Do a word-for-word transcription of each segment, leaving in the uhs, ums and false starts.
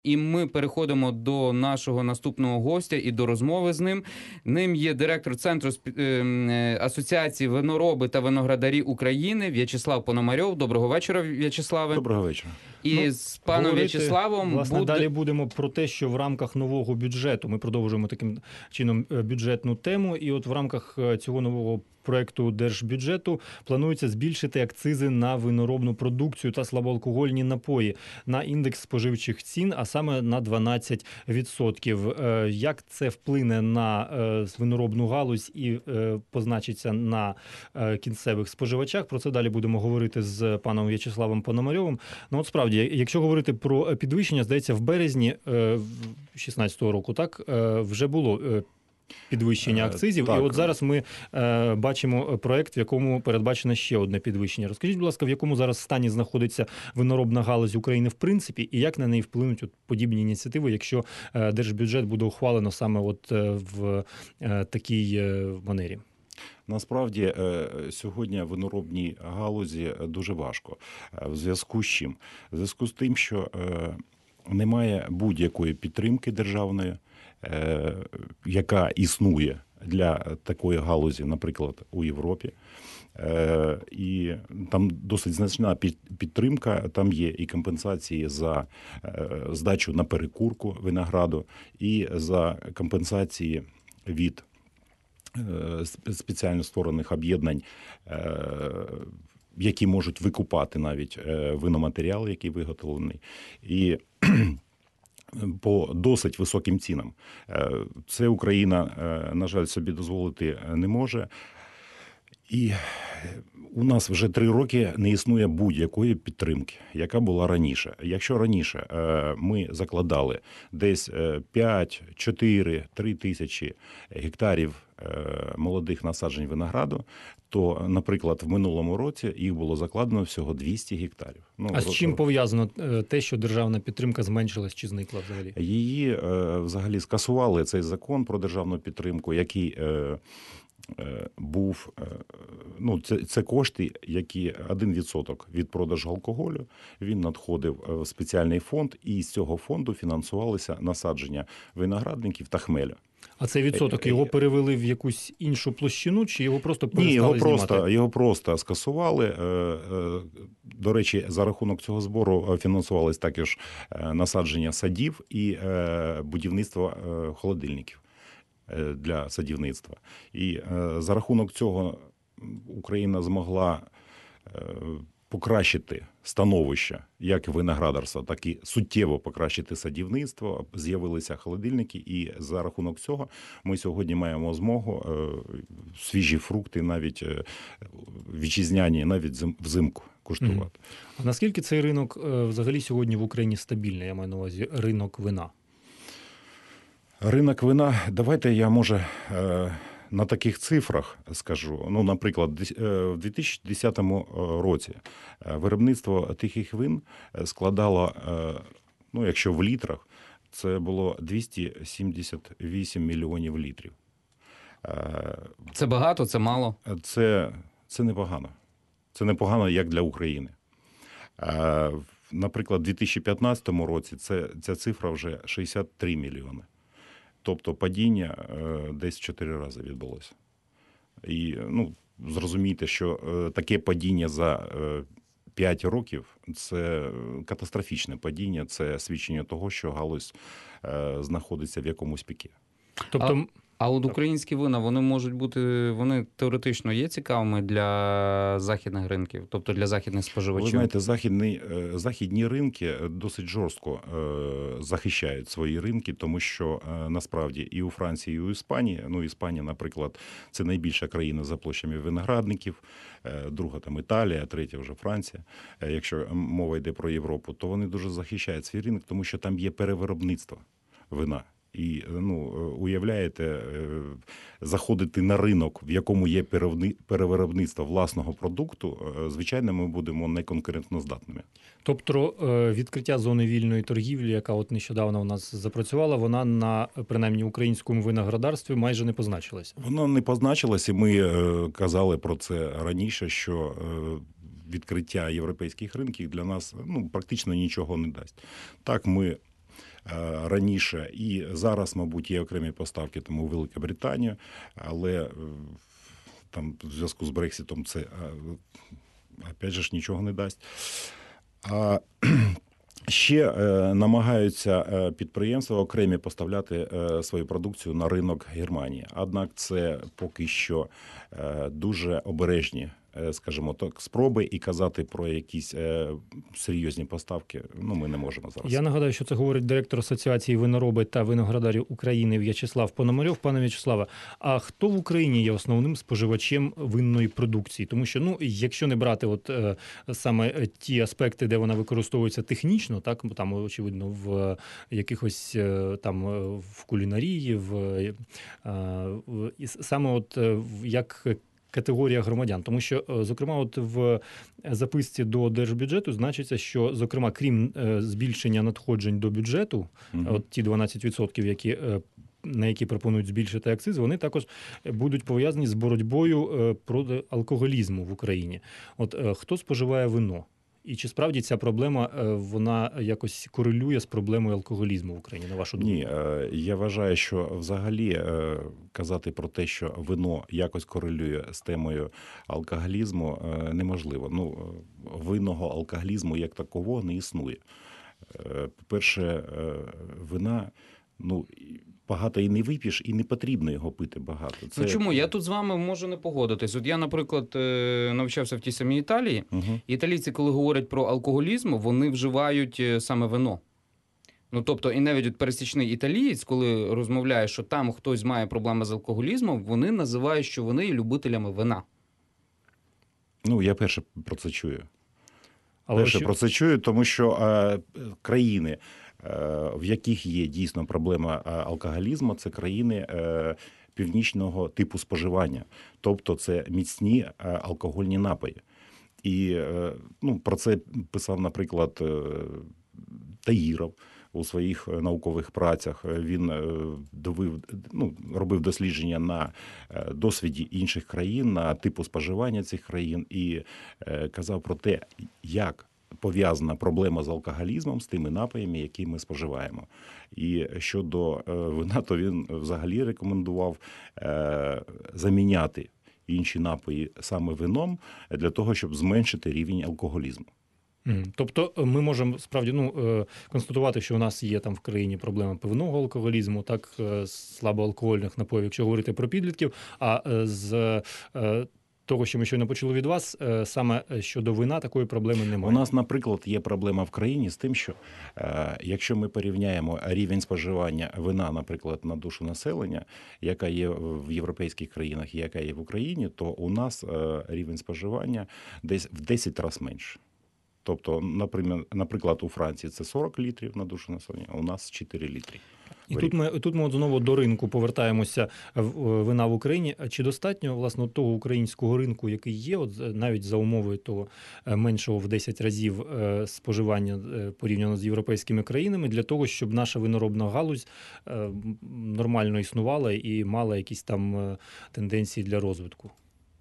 І ми переходимо до нашого наступного гостя і до розмови з ним. Ним є директор Центру Асоціації винороби та виноградарі України В'ячеслав Пономарьов. Доброго вечора, В'ячеславе. Доброго вечора. І ну, з паном В'ячеславом власне, буде... далі будемо про те, що в рамках нового бюджету, ми продовжуємо таким чином бюджетну тему, і от в рамках цього нового проекту держбюджету планується збільшити акцизи на виноробну продукцію та слабоалкогольні напої на індекс споживчих цін, а саме на дванадцять відсотків. Як це вплине на виноробну галузь і позначиться на кінцевих споживачах? Про це далі будемо говорити з паном В'ячеславом Пономарьовим. Ну, от справді, якщо говорити про підвищення, здається, в березні шістнадцятого року, так, вже було підвищення акцизів. Так. І от зараз ми е, бачимо проект, в якому передбачено ще одне підвищення. Розкажіть, будь ласка, в якому зараз стані знаходиться виноробна галузь України в принципі, і як на неї вплинуть от подібні ініціативи, якщо е, держбюджет буде ухвалено саме от е, в е, такій е, манері? Насправді, сьогодні виноробній галузі дуже важко. В зв'язку з чим? В зв'язку з тим, що немає будь-якої підтримки державної, яка існує для такої галузі, наприклад, у Європі. І там досить значна підтримка, там є і компенсації за здачу на перекурку винограду, і за компенсації від спеціально створених об'єднань, які можуть викупати навіть виноматеріал, який виготовлений, і по досить високим цінам. Це Україна, на жаль, собі дозволити не може. І у нас вже три роки не існує будь-якої підтримки, яка була раніше. Якщо раніше ми закладали десь п'ять, чотири, три тисячі гектарів молодих насаджень винограду, то, наприклад, в минулому році їх було закладено всього двісті гектарів. Ну, а з чим пов'язано те, що державна підтримка зменшилась чи зникла взагалі? Її взагалі скасували, цей закон про державну підтримку, який був, ну, це, це кошти, які один відсоток від продажу алкоголю, він надходив в спеціальний фонд, і з цього фонду фінансувалися насадження виноградників та хмеля. А цей відсоток, його перевели в якусь іншу площину, чи його просто перестали Ні, його знімати? просто, його просто скасували. До речі, за рахунок цього збору фінансувалось також насадження садів і будівництво холодильників для садівництва. І за рахунок цього Україна змогла покращити становище як виноградарства, так і суттєво покращити садівництво. З'явилися холодильники, і за рахунок цього ми сьогодні маємо змогу свіжі фрукти, навіть вітчизняні, навіть взимку куштувати. А наскільки цей ринок взагалі сьогодні в Україні стабільний, я маю на увазі ринок вина? Ринок вина, давайте я, може, на таких цифрах скажу. Ну, наприклад, в дві тисячі десятому році виробництво тихих вин складало, ну, якщо в літрах, це було двісті сімдесят вісім мільйонів літрів. Це багато, це мало? Це, це непогано. Це непогано як для України. Наприклад, в дві тисячі п'ятнадцятому році це, ця цифра вже шістдесят три мільйони. Тобто падіння десь в чотири рази відбулося. І, ну, зрозумійте, що таке падіння за п'ять років – це катастрофічне падіння, це свідчення того, що галузь знаходиться в якомусь пікі. Тобто... А... А от українські вина, вони можуть бути, вони теоретично є цікавими для західних ринків, тобто для західних споживачів? Ви знаєте, західні, західні ринки досить жорстко захищають свої ринки, тому що насправді і у Франції, і у Іспанії, ну, Іспанія, наприклад, це найбільша країна за площами виноградників, друга там Італія, третя вже Франція. Якщо мова йде про Європу, то вони дуже захищають свій ринок, тому що там є перевиробництво вина. І, ну, уявляєте, заходити на ринок, в якому є перевиробництво власного продукту, звичайно, ми будемо неконкурентноздатними. Тобто відкриття зони вільної торгівлі, яка от нещодавно у нас запрацювала, вона на, принаймні, українському виноградарстві майже не позначилась? Вона не позначилась, і ми казали про це раніше, що відкриття європейських ринків для нас, ну, практично нічого не дасть. Так, ми раніше. І зараз, мабуть, є окремі поставки тому у Великобританію, але там в зв'язку з Брекситом це, опять же, ж нічого не дасть. А ще намагаються підприємства окремі поставляти свою продукцію на ринок Германії. Однак це поки що дуже обережні, скажімо так, спроби, і казати про якісь серйозні поставки, ну, ми не можемо зараз. Я нагадаю, що це говорить директор Асоціації винороби та виноградарів України В'ячеслав Пономарьов. Пане В'ячеславе, а хто в Україні є основним споживачем винної продукції? Тому що, ну, якщо не брати от е, саме ті аспекти, де вона використовується технічно, так, там, очевидно, в якихось е, там в кулінарії, в, е, в і саме от е, як категорія громадян. Тому що, зокрема, от в записці до держбюджету значиться, що, зокрема, крім збільшення надходжень до бюджету, угу. от ті дванадцять відсотків, які, на які пропонують збільшити акцизи, вони також будуть пов'язані з боротьбою проти алкоголізму в Україні. От хто споживає вино? І чи справді ця проблема, вона якось корелює з проблемою алкоголізму в Україні, на вашу думку? Ні, я вважаю, що взагалі казати про те, що вино якось корелює з темою алкоголізму, неможливо. Ну, винного алкоголізму як такого не існує. По-перше, вина, ну, багато і не вип'єш, і не потрібно його пити багато. Це... Ну чому? Я тут з вами можу не погодитись. От я, наприклад, навчався в тій самій Італії. Угу. Італійці, коли говорять про алкоголізм, вони вживають саме вино. Ну, тобто, і навіть от пересічний італієць, коли розмовляє, що там хтось має проблеми з алкоголізмом, вони називають, що вони є любителями вина. Ну, я перше про це чую. Але перше що... про це чую, тому що е, країни, в яких є дійсно проблема алкоголізму, це країни північного типу споживання. Тобто це міцні алкогольні напої. І ну, про це писав, наприклад, Таїров у своїх наукових працях. Він довив, ну, робив дослідження на досвіді інших країн, на типу споживання цих країн і казав про те, як пов'язана проблема з алкоголізмом, з тими напоями, які ми споживаємо. І щодо вина, то він взагалі рекомендував заміняти інші напої саме вином для того, щоб зменшити рівень алкоголізму. Тобто ми можемо справді ну, констатувати, що у нас є там в країні проблема пивного алкоголізму, так, слабоалкогольних напоїв, якщо говорити про підлітків, а з того, що ми щойно почули від вас, саме щодо вина такої проблеми немає. У нас, наприклад, є проблема в країні з тим, що е, якщо ми порівняємо рівень споживання вина, наприклад, на душу населення, яка є в європейських країнах і яка є в Україні, то у нас е, рівень споживання десь в десять разів менше. Тобто, наприклад, у Франції це сорок літрів на душу населення, а у нас чотири літри. І тут ми, тут ми от знову до ринку повертаємося вина в Україні. Чи достатньо, власне, того українського ринку, який є, от навіть за умовою того меншого в десять разів споживання порівняно з європейськими країнами, для того, щоб наша виноробна галузь нормально існувала і мала якісь там тенденції для розвитку?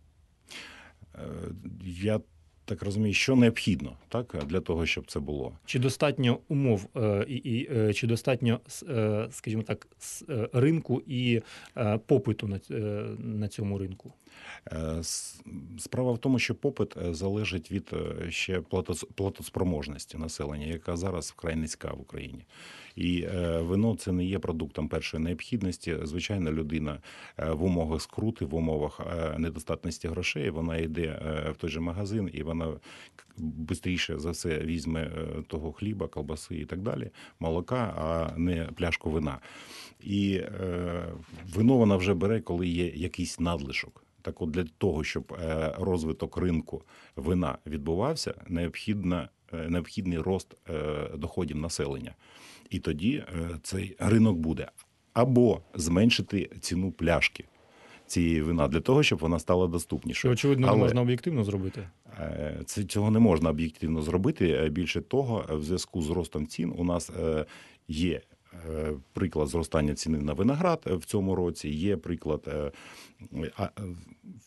Я так розумію, що необхідно, так, для того, щоб це було. Чи достатньо умов і, і чи достатньо, скажімо так, ринку і попиту на, на цьому ринку? Справа в тому, що попит залежить від ще платоспроможності населення, яка зараз вкрай низька в Україні. І вино це не є продуктом першої необхідності. Звичайно, людина в умовах скрути, в умовах недостатності грошей, вона йде в той же магазин і вона швидше за все візьме того хліба, колбаси і так далі, молока, а не пляшку вина. І вино вона вже бере, коли є якийсь надлишок. Так от для того, щоб розвиток ринку вина відбувався, необхідно, необхідний рост доходів населення. І тоді цей ринок буде. Або зменшити ціну пляшки цієї вина для того, щоб вона стала доступнішою. Що, очевидно, не можна об'єктивно зробити? Це, цього не можна об'єктивно зробити. Більше того, в зв'язку з ростом цін у нас є приклад зростання ціни на виноград в цьому році, є приклад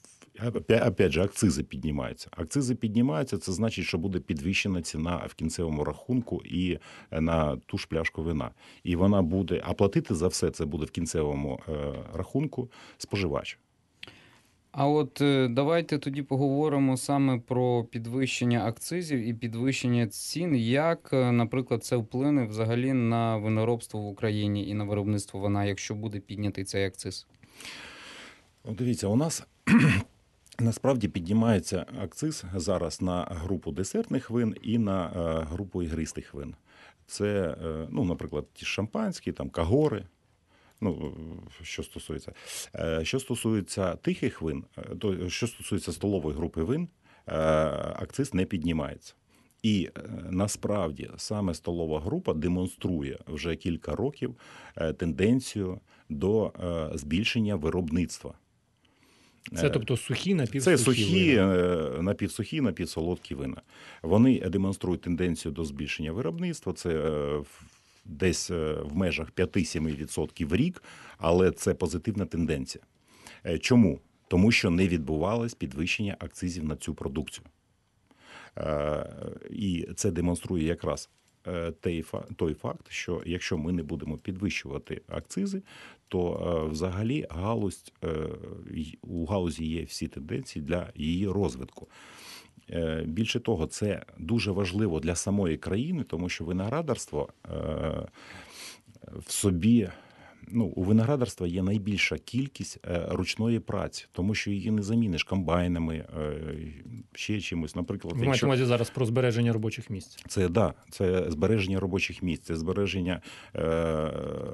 Опя- Опять же, акцизи піднімаються. Акцизи піднімаються, це значить, що буде підвищена ціна в кінцевому рахунку і на ту ж пляшку вина. І вона буде, а платити за все це буде в кінцевому е, рахунку споживач. А от е, давайте тоді поговоримо саме про підвищення акцизів і підвищення цін. Як, е, наприклад, це вплине взагалі на виноробство в Україні і на виробництво вина, якщо буде піднятий цей акциз? Ну, дивіться, у нас насправді піднімається акциз зараз на групу десертних вин і на е, групу ігристих вин. Це, е, ну, наприклад, ті шампанські, там, кагори. Ну, що стосується. Е, Що стосується тихих вин, е, то що стосується столової групи вин, е, акциз не піднімається. І е, насправді саме столова група демонструє вже кілька років е, тенденцію до е, збільшення виробництва. Це тобто сухі, напівсухі Це сухі, вина. е, напівсухі, напівсолодкі вина. Вони демонструють тенденцію до збільшення виробництва. Це е, в- десь е, в межах п'ять-сім відсотків в рік, але це позитивна тенденція. Е, Чому? Тому що не відбувалось підвищення акцизів на цю продукцію. Е, І це демонструє якраз е, той фа- той факт, що якщо ми не будемо підвищувати акцизи, то е, взагалі галузь, е, й- у галузі є всі тенденції для її розвитку. Е, Більше того, це дуже важливо для самої країни, тому що виноградарство е, в собі, ну, у виноградарства є найбільша кількість е, ручної праці, тому що її не заміниш комбайнами, е, ще чимось. Наприклад, Ви маєте якщо... на увазі зараз про збереження робочих місць. Це да, це збереження робочих місць, це збереження е,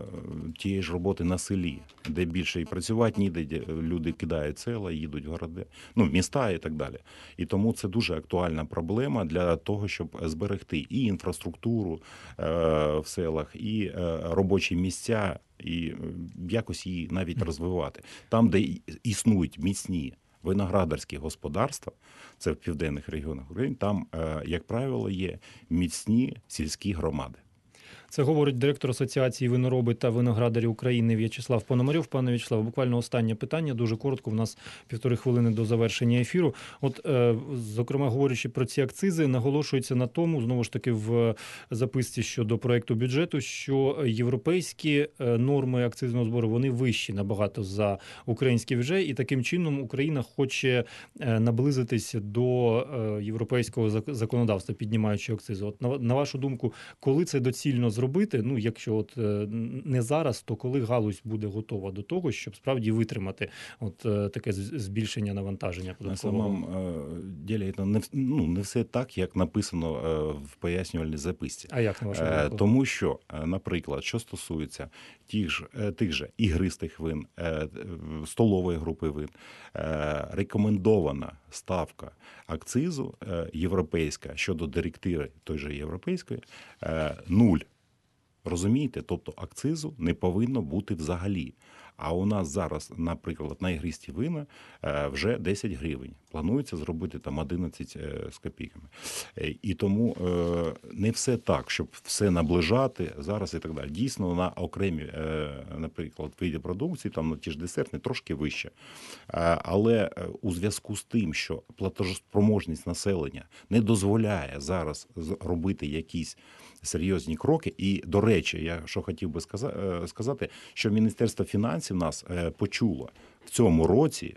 тієї ж роботи на селі, де більше і працювати ніде, де люди кидають села, їдуть в городи, ну, в міста і так далі. І тому це дуже актуальна проблема для того, щоб зберегти і інфраструктуру е, в селах, і е, робочі місця, і е, якось її навіть розвивати. Там, де і- існують міцні виноградарські господарства, це в південних регіонах України, там, е, як правило, є міцні сільські громади. Це говорить директор Асоціації винороби та виноградарів України В'ячеслав Пономарьов. Пане В'ячеславе, буквально останнє питання, дуже коротко, в нас півтори хвилини до завершення ефіру. От, е, зокрема, говорячи про ці акцизи, наголошується на тому, знову ж таки, в записці щодо проекту бюджету, що європейські е, норми акцизного збору, вони вищі набагато за українські вже, і таким чином Україна хоче е, наблизитись до е, європейського зак- законодавства, піднімаючи акцизи. От, на, на вашу думку, коли це доцільно зробити? Ну, якщо от е, не зараз, то коли галузь буде готова до того, щоб справді витримати от е, таке з- збільшення навантаження На податкового? самом е, ділі це не, вс- ну, не все так, як написано е, в пояснювальній записці. А як на вашу Е, думку? Тому що, е, наприклад, що стосується тих ж, е, тих же ігристих вин, е, е, столової групи вин, е, рекомендована ставка акцизу е, європейська щодо директиви той же європейської е, нуль. Розумієте? Тобто акцизу не повинно бути взагалі. А у нас зараз, наприклад, на ігристі вина е, вже десять гривень. Планується зробити там одинадцять е, з копійками. Е, І тому е, не все так, щоб все наближати зараз і так далі. Дійсно, на окремі, е, наприклад, види продукції, там на ті ж десертні, трошки вище. Е, Але е, у зв'язку з тим, що платежоспроможність населення не дозволяє зараз з- робити якісь серйозні кроки. І, до речі, я що хотів би сказа- е, сказати, що Міністерство фінансів нас е, почуло в цьому році.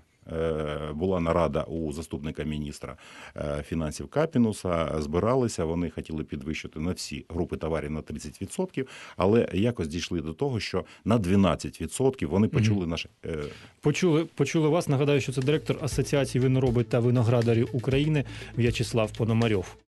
е, Була нарада у заступника міністра е, фінансів Капінуса, збиралися, вони хотіли підвищити на всі групи товарів на тридцять відсотків, але якось дійшли до того, що на дванадцять відсотків вони почули наше... е, Почули, почули вас. Нагадаю, що це директор Асоціації винороби та виноградарів України В'ячеслав Пономарьов.